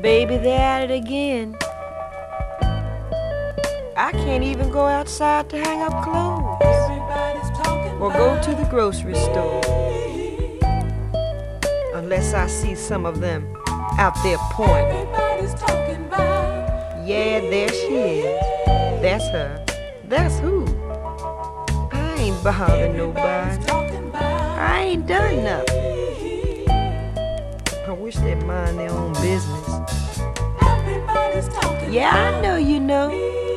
Baby, they're at it again. I can't even go outside to hang up clothes or go to the grocery store unless I see some of them out there pointing. Yeah, there she is. That's her. That's who? I ain't bothering nobody. I ain't done nothing. I wish they'd mind their own business. Yeah, I know you know.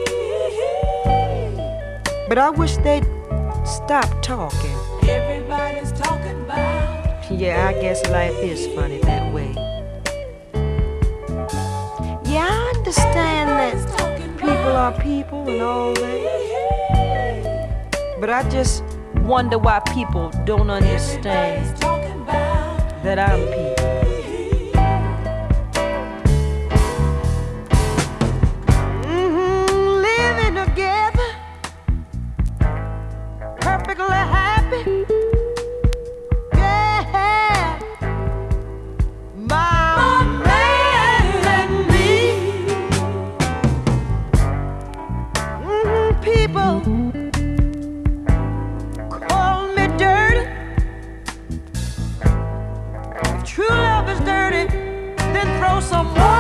But I wish they'd stop talking. Everybody's talking about. Yeah, I guess life is funny that way. Yeah, I understand that people are people and all that. But I just wonder why people don't understand that I'm people. True love is dirty, then throw some water.